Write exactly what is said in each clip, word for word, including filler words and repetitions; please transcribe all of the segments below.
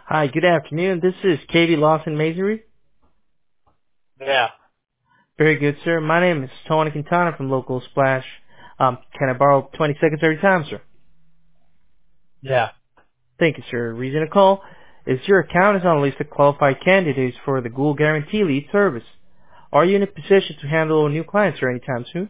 Hi, good afternoon. This is Katie Lawson Masonry. Yeah, Very good, sir. My name is Tony Quintana from Local Splash. Um, can I borrow twenty seconds every time, sir? yeah. Thank you, sir. Reason to call is your account is on a list of qualified candidates for the Google Guarantee Lead service. Are you in a position to handle new clients or anytime soon?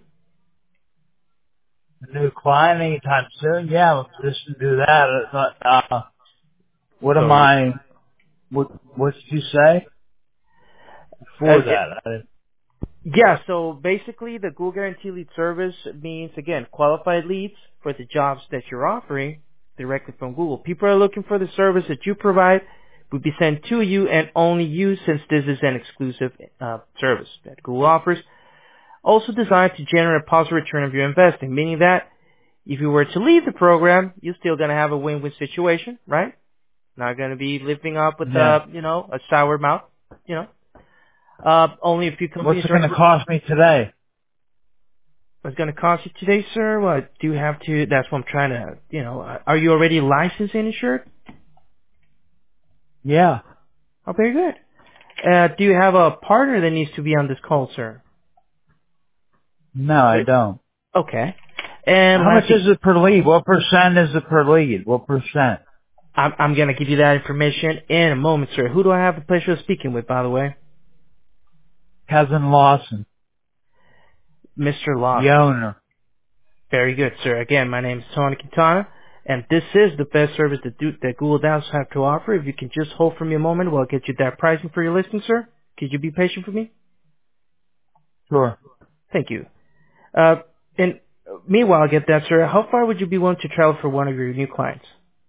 A new client anytime soon? Yeah, I'm just to do that. Uh, uh, what am So, I, what, what did you say uh, before that? I, yeah, so basically the Google Guarantee Lead service means, again, qualified leads for the jobs that you're offering directly from Google. People are looking for the service that you provide would be sent to you and only you, since this is an exclusive uh, service that Google offers. Also designed to generate a positive return of your investing, meaning that if you were to leave the program, you're still going to have a win-win situation, right? Not going to be living up with, yeah. uh, you know, a sour mouth, you know. Uh, only a few What's companies it are going to cost me today? What's going to cost you today, sir? Well, do you have to, that's what I'm trying to, you know, uh, are you already licensed and insured? Yeah. Oh, very good. Uh, do you have a partner that needs to be on this call, sir? No, I don't. Okay. And How much lastly, is it per lead? What percent is it per lead? What percent? I'm, I'm going to give you that information in a moment, sir. Who do I have the pleasure of speaking with, by the way? Kevin Lawson, Mister the Lawson. owner. Very good, sir. Again, my name is Tony Quintana, and this is the best service that, do, that Google does have to offer. If you can just hold for me a moment, we'll get you that pricing for your listing, sir. Could you be patient for me? Sure. Thank you. Uh, and meanwhile, I get that, sir. How far would you be willing to travel for one of your new clients?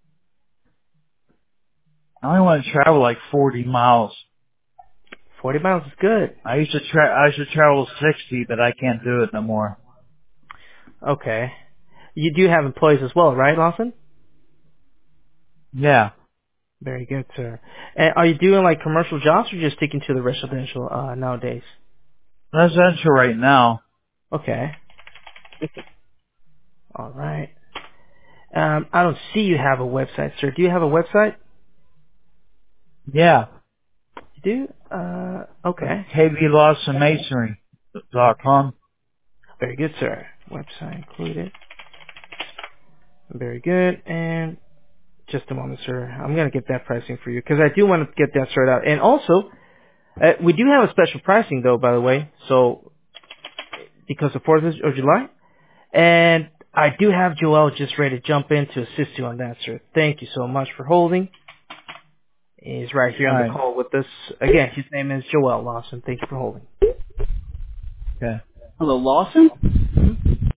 I only want to travel like forty miles. forty miles is good. I used to tra- I used to travel sixty, but I can't do it no more. Okay. You do have employees as well, right, Lawson? Yeah. Very good, sir. And are you doing like commercial jobs or just sticking to the residential uh, nowadays? Residential right now. Okay. All right. Um, I don't see you have a website, sir. Do you have a website? Yeah. You do? Uh, okay. K B Lawson Masonry dot com. Very good, sir. Website included. Very good. And just a moment, sir. I'm going to get that pricing for you because I do want to get that sorted out. And also, uh, we do have a special pricing, though, by the way. So, because of fourth of July. And I do have Joel just ready to jump in to assist you on that, sir. Thank you so much for holding. He's right here All on the right. call with us. Again, his name is Joel Lawson. Thank you for holding. Okay. Hello, Lawson?